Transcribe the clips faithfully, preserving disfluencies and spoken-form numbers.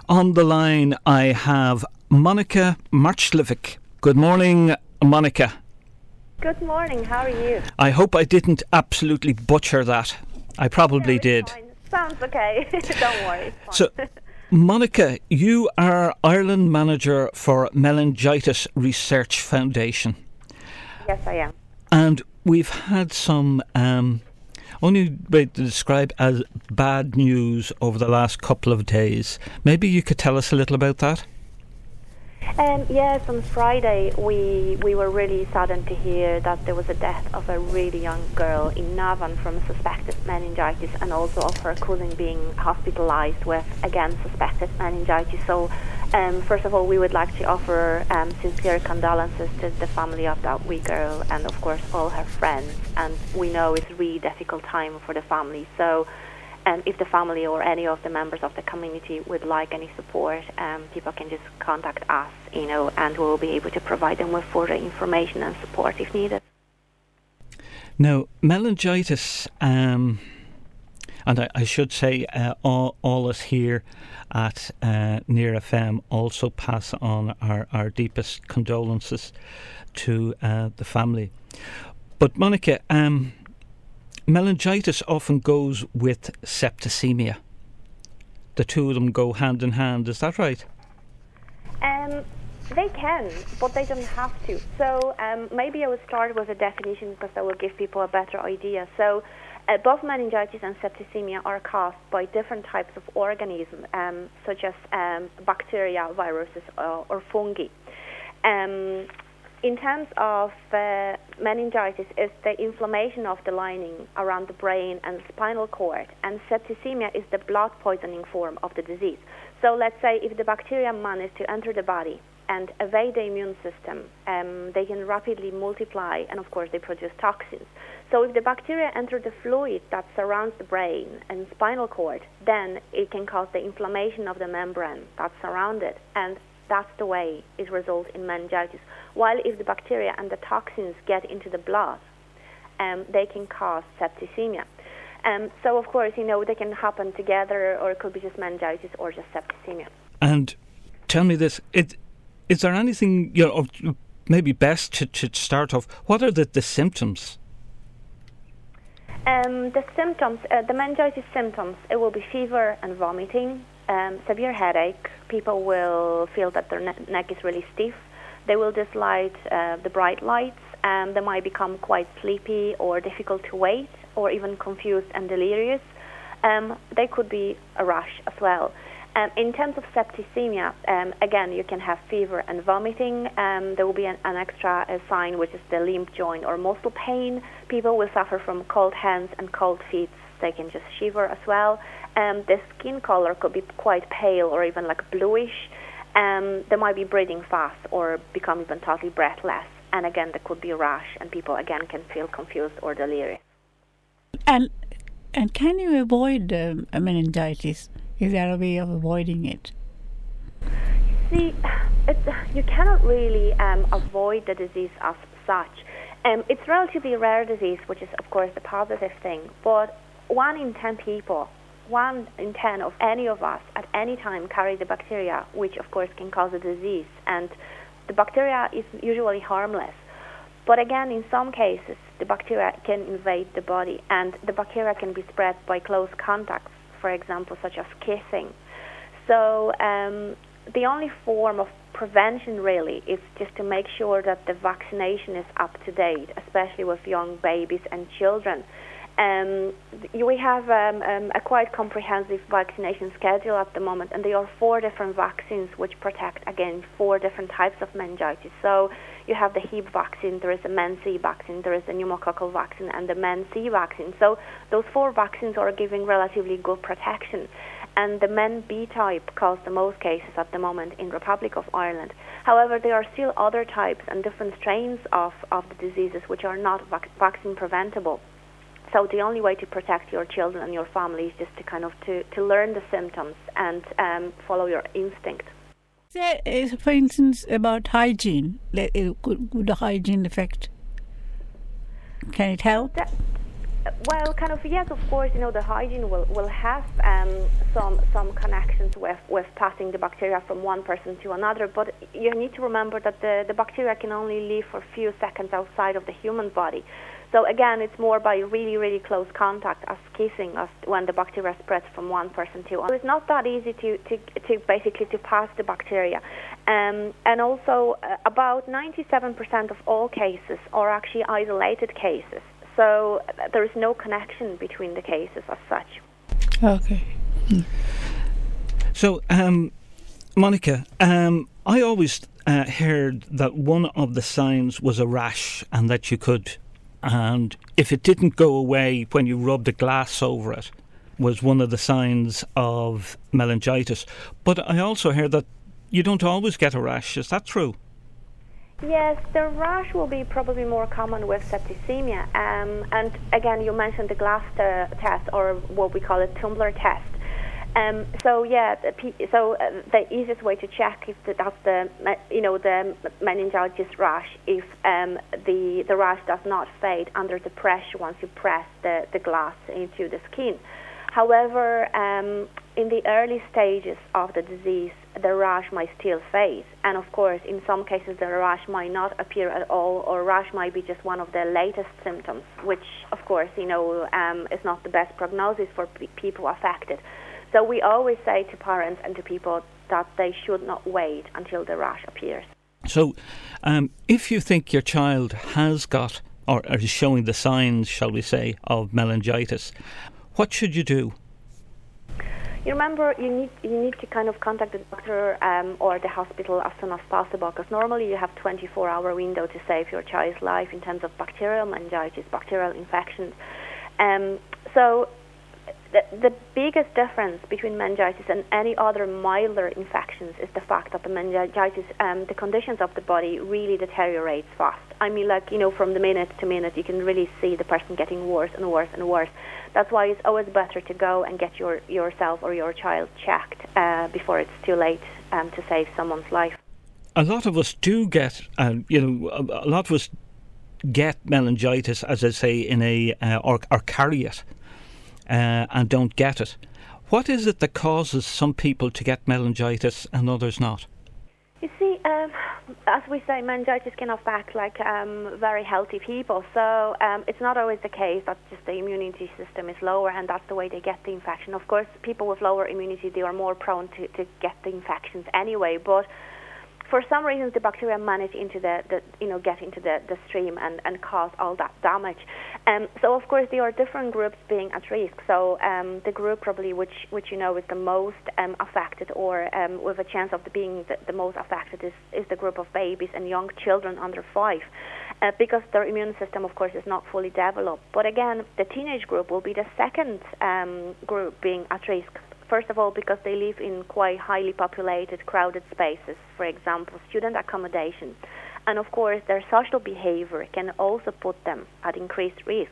On the line, I have Monika Marchlivik. Good morning, Monika. Good morning. How are you? I hope I didn't absolutely butcher that. I probably no, did. Fine. Sounds okay. Don't worry. It's fine. So, Monika, you are Ireland Manager for Meningitis Research Foundation. Yes, I am. And we've had some... Um, only way to describe as bad news over the last couple of days. Maybe you could tell us a little about that? Um, yes, on Friday we we were really saddened to hear that there was a death of a really young girl in Navan from suspected meningitis, and also of her cousin being hospitalised with, again, suspected meningitis. So, um, first of all, we would like to offer um, sincere condolences to the family of that wee girl, and of course all her friends. And we know it's a really difficult time for the family. So, Um, if the family or any of the members of the community would like any support, um, people can just contact us, you know, and we'll be able to provide them with further information and support if needed. Now, meningitis, um, and I, I should say uh, all, all us here at uh, Near F M also pass on our, our deepest condolences to uh, the family. But Monika, um, meningitis often goes with septicemia. The two of them go hand in hand, is that right? Um, they can, but they don't have to. So um, maybe I will start with a definition because that will give people a better idea. So uh, both meningitis and septicemia are caused by different types of organisms, um, such as um, bacteria, viruses, or, or fungi. Um, In terms of uh, meningitis, is the inflammation of the lining around the brain and spinal cord, and septicemia is the blood poisoning form of the disease. So let's say if the bacteria manage to enter the body and evade the immune system, um, they can rapidly multiply, and of course they produce toxins. So if the bacteria enter the fluid that surrounds the brain and spinal cord, then it can cause the inflammation of the membrane that's surrounded, and that's the way it results in meningitis. While if the bacteria and the toxins get into the blood, um, they can cause septicemia. Um, so, of course, you know, they can happen together, or it could be just meningitis or just septicemia. And tell me this, it, is there anything, you know, maybe best to, to start off, what are the, the symptoms? Um, the symptoms, uh, the meningitis symptoms, it will be fever and vomiting, um, severe headache. People will feel that their ne- neck is really stiff. They will dislike uh, the bright lights, and they might become quite sleepy or difficult to wait, or even confused and delirious. Um, they could be a rash as well. Um, in terms of septicemia, um, again, you can have fever and vomiting. Um, there will be an, an extra uh, sign, which is the limb joint or muscle pain. People will suffer from cold hands and cold feet. They can just shiver as well. Um, the skin color could be quite pale or even like bluish. Um, they might be breathing fast or become even totally breathless. And again, there could be a rash, and people again can feel confused or delirious. And and can you avoid um, meningitis? Is there a way of avoiding it? See, it's, you cannot really um, avoid the disease as such. Um, it's a relatively rare disease, which is, of course, the positive thing. But one in ten people, one in ten of any of us at any time carry the bacteria, which, of course, can cause a disease. And the bacteria is usually harmless. But again, in some cases, the bacteria can invade the body, and the bacteria can be spread by close contacts, for example, such as kissing. So um, the only form of prevention really is just to make sure that the vaccination is up to date, especially with young babies and children. Um, we have um, um, a quite comprehensive vaccination schedule at the moment, and there are four different vaccines which protect against four different types of meningitis. So you have the Hib vaccine, there is a Men-C vaccine, there is a pneumococcal vaccine, and the Men-C vaccine. So those four vaccines are giving relatively good protection. And the Men-B type cause the most cases at the moment in Republic of Ireland. However, there are still other types and different strains of, of the diseases which are not vac- vaccine preventable. So the only way to protect your children and your family is just to kind of to, to learn the symptoms and um, follow your instinct. There is, for instance, about hygiene. Could, could the hygiene affect? Can it help? That, well, kind of yes, of course. You know, the hygiene will will have um, some some connections with with passing the bacteria from one person to another. But you need to remember that the the bacteria can only live for a few seconds outside of the human body. So again, it's more by really, really close contact as kissing as when the bacteria spreads from one person to another. So it's not that easy to, to, to basically to pass the bacteria. Um, and also uh, about ninety-seven percent of all cases are actually isolated cases. So uh, there is no connection between the cases as such. Okay. Hmm. So, um, Monica, um, I always uh, heard that one of the signs was a rash and that you could... And if it didn't go away when you rubbed a glass over it, was one of the signs of meningitis. But I also heard that you don't always get a rash. Is that true? Yes, the rash will be probably more common with septicemia. Um, and again, you mentioned the glass te- test, or what we call a tumbler test. Um, so yeah, the P- so uh, the easiest way to check if the, that's the you know the meningitis rash if um, the the rash does not fade under the pressure once you press the, the glass into the skin. However, um, in the early stages of the disease, the rash might still fade, and of course, in some cases, the rash might not appear at all, or rash might be just one of the latest symptoms, which of course you know um, is not the best prognosis for p- people affected. So we always say to parents and to people that they should not wait until the rash appears. So um, if you think your child has got, or is showing the signs, shall we say, of meningitis, what should you do? You remember, you need you need to kind of contact the doctor um, or the hospital as soon as possible, because normally you have twenty-four hour window to save your child's life in terms of bacterial meningitis, bacterial infections. Um, so The, the biggest difference between meningitis and any other milder infections is the fact that the meningitis, um, the conditions of the body really deteriorates fast. I mean, like, you know, from the minute to minute, you can really see the person getting worse and worse and worse. That's why it's always better to go and get your yourself or your child checked uh, before it's too late um, to save someone's life. A lot of us do get, uh, you know, a, a lot of us get meningitis, as I say, in a uh, or, or carry it. Uh, and don't get it. What is it that causes some people to get meningitis and others not? You see, um, as we say, meningitis can affect like um, very healthy people. So um, it's not always the case that just the immunity system is lower and that's the way they get the infection. Of course, people with lower immunity, they are more prone to, to get the infections anyway. But for some reasons, the bacteria manage into the, the you know, get into the, the stream and, and cause all that damage. Um, so, of course, there are different groups being at risk. So um, the group probably which, which you know is the most um, affected, or um, with a chance of the being the, the most affected, is, is the group of babies and young children under five, uh, because their immune system, of course, is not fully developed. But again, the teenage group will be the second um, group being at risk. First of all, because they live in quite highly populated, crowded spaces, for example, student accommodation. And of course, their social behavior can also put them at increased risk.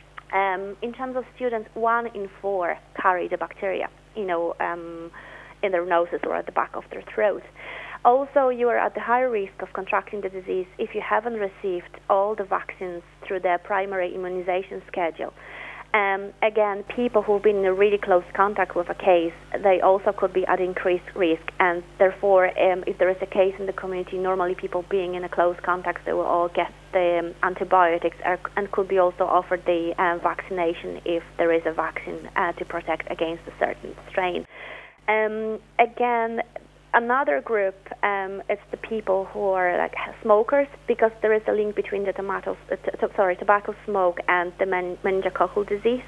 Um, in terms of students, one in four carry the bacteria, you know, um, in their noses or at the back of their throat. Also, you are at the higher risk of contracting the disease if you haven't received all the vaccines through their primary immunization schedule. Um, again, people who've been in a really close contact with a case, they also could be at increased risk, and therefore, um, if there is a case in the community, normally people being in a close contact, they will all get the um, antibiotics are, and could be also offered the um, vaccination if there is a vaccine uh, to protect against a certain strain. Um, again, another group, um, it's the people who are like smokers, because there is a link between the tomato, uh, t- t- sorry, tobacco smoke and the men- meningococcal disease.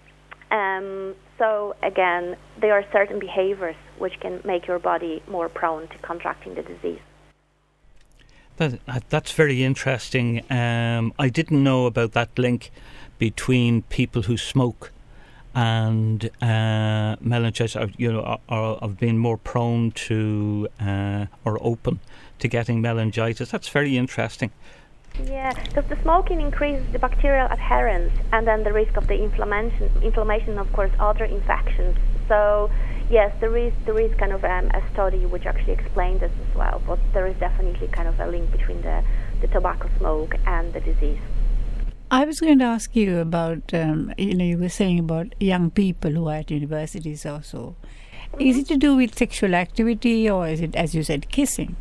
Um, so again, there are certain behaviors which can make your body more prone to contracting the disease. That, that's very interesting. Um, I didn't know about that link between people who smoke and uh, meningitis, you know, are, are, are being more prone to uh, or open to getting meningitis. That's very interesting. Yeah, because the smoking increases the bacterial adherence, and then the risk of the inflammation, inflammation, of course, other infections. So, yes, there is there is kind of um, a study which actually explains this as well. But there is definitely kind of a link between the, the tobacco smoke and the disease. I was going to ask you about, um, you know, you were saying about young people who are at universities also. Mm-hmm. Is it to do with sexual activity, or is it, as you said, kissing?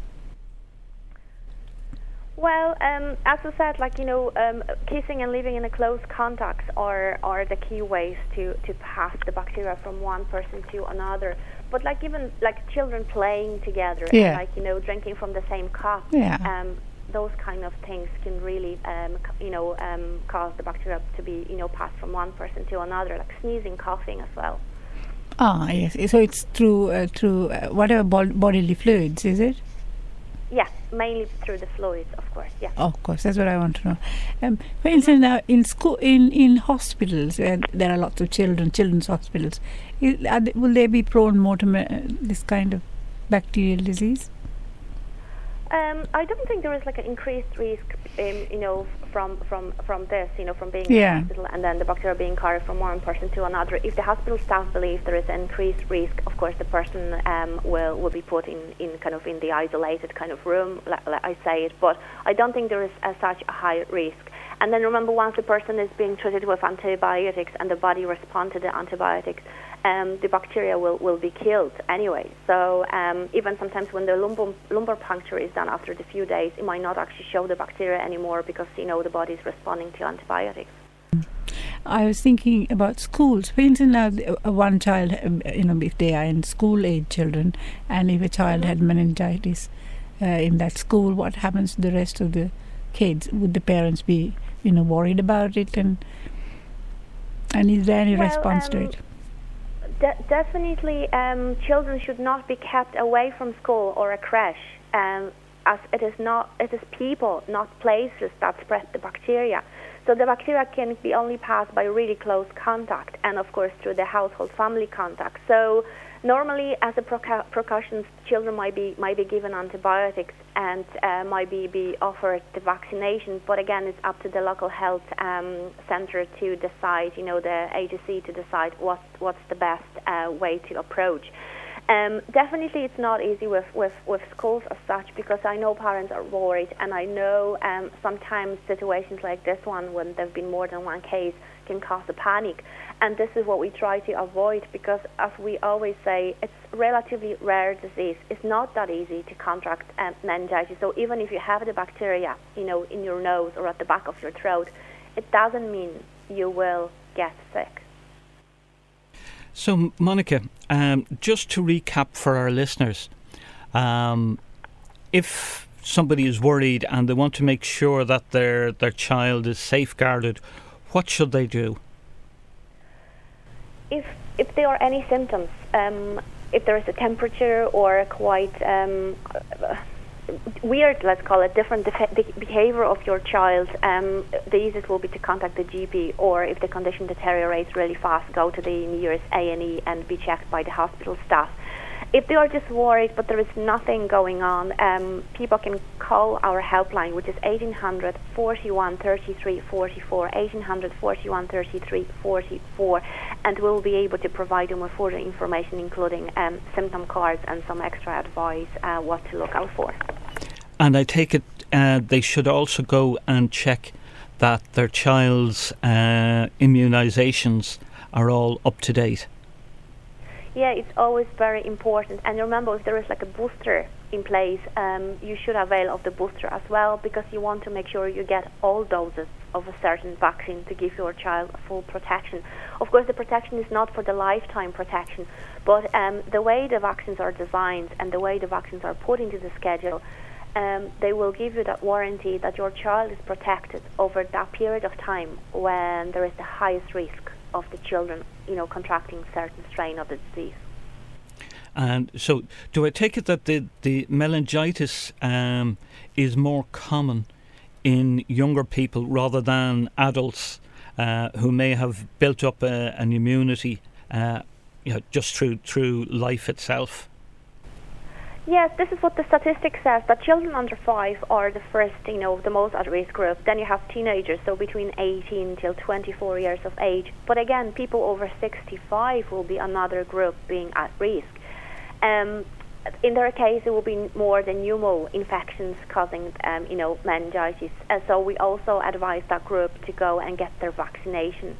Well, um, as I said, like, you know, um, kissing and living in a close contact are, are the key ways to, to pass the bacteria from one person to another. But like even like children playing together, yeah. and like, you know, drinking from the same cup, yeah. um, those kind of things can really, um, c- you know, um, cause the bacteria to be, you know, passed from one person to another, like sneezing, coughing as well. Ah, yes. So it's through uh, through uh, whatever bo- bodily fluids, is it? Yeah, mainly through the fluids, of course. Yeah. Oh, of course, that's what I want to know. Um, for instance, now in school, in in hospitals, where there are lots of children, children's hospitals, is, are they, will they be prone more to uh, this kind of bacterial disease? Um, I don't think there is like an increased risk, um, you know, from, from, from this, you know, from being yeah. in the hospital and then the bacteria being carried from one person to another. If the hospital staff believe there is an increased risk, of course, the person um, will will be put in, in kind of in the isolated kind of room, like, like I say it. But I don't think there is as such a high risk. And then remember, once the person is being treated with antibiotics and the body responds to the antibiotics, um, the bacteria will, will be killed anyway. So um, even sometimes when the lumbar, lumbar puncture is done after the few days, it might not actually show the bacteria anymore because, you know, the body is responding to antibiotics. I was thinking about schools. For instance, now uh, one child, um, you know, if they are in school-age children, and if a child mm-hmm. had meningitis uh, in that school, what happens to the rest of the kids? Would the parents be, you know, worried about it? And and is there any well, response um, to it? De- definitely, um, children should not be kept away from school or a creche, um, as it is not. It is people, not places, that spread the bacteria. So the bacteria can be only passed by really close contact, and of course through the household family contact. So normally, as a preca- precautions, children might be might be given antibiotics and uh, might be, be offered the vaccination. But again, it's up to the local health um, centre to decide. You know, the A G C to decide what what's the best uh, way to approach. Um, definitely, it's not easy with, with, with schools as such, because I know parents are worried, and I know um, sometimes situations like this one, when there've been more than one case, can cause a panic. And this is what we try to avoid, because as we always say, it's relatively rare disease. It's not that easy to contract um, meningitis. So even if you have the bacteria, you know, in your nose or at the back of your throat, it doesn't mean you will get sick. So, Monica, um, just to recap for our listeners, um, if somebody is worried and they want to make sure that their their child is safeguarded, what should they do? If if there are any symptoms, um, if there is a temperature or a quite um, weird, let's call it, different def- behavior of your child, um, the easiest will be to contact the G P, or if the condition deteriorates really fast, go to the nearest A and E and be checked by the hospital staff. If they are just worried but there is nothing going on, um, people can call our helpline, which is eighteen hundred, forty-one, thirty-three, forty-four, eighteen hundred, forty-one, thirty-three, forty-four, and we'll be able to provide them with further information, including um, symptom cards and some extra advice uh, what to look out for. And I take it uh, they should also go and check that their child's uh, immunisations are all up to date. Yeah, it's always very important. And remember, if there is like a booster in place, um, you should avail of the booster as well, because you want to make sure you get all doses of a certain vaccine to give your child full protection. Of course, the protection is not for the lifetime protection, but um, the way the vaccines are designed and the way the vaccines are put into the schedule, um, they will give you that warranty that your child is protected over that period of time when there is the highest risk of the children, you know, contracting certain strain of the disease. And so, do I take it that the, the meningitis um, is more common in younger people rather than adults uh, who may have built up a, an immunity uh, you know, just through through life itself? Yes, this is what the statistics says, that children under five are the first, you know, the most at-risk group. Then you have teenagers, so between eighteen till twenty-four years of age. But again, people over sixty-five will be another group being at risk. Um, in their case, it will be more the pneumo infections causing, um, you know, meningitis. Uh, so we also advise that group to go and get their vaccination.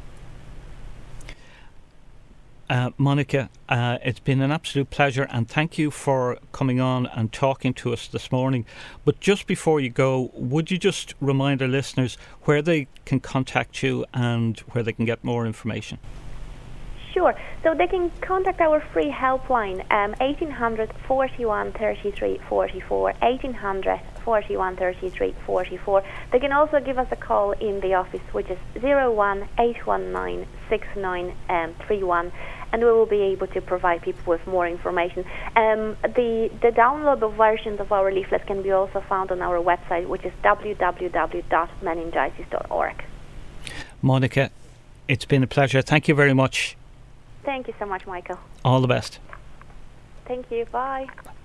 Uh, Monica, uh, it's been an absolute pleasure, and thank you for coming on and talking to us this morning. But just before you go, would you just remind our listeners where they can contact you and where they can get more information? Sure. So they can contact our free helpline, um, eighteen hundred, forty-one, thirty-three, forty-four, eighteen hundred, forty-one, thirty-three, forty-four. They can also give us a call in the office, which is zero one eight one nine six nine three one, and we will be able to provide people with more information. Um, the, the downloadable versions of our leaflets can be also found on our website, which is w w w dot meningitis dot org. Monica, it's been a pleasure. Thank you very much. Thank you so much, Michael. All the best. Thank you. Bye.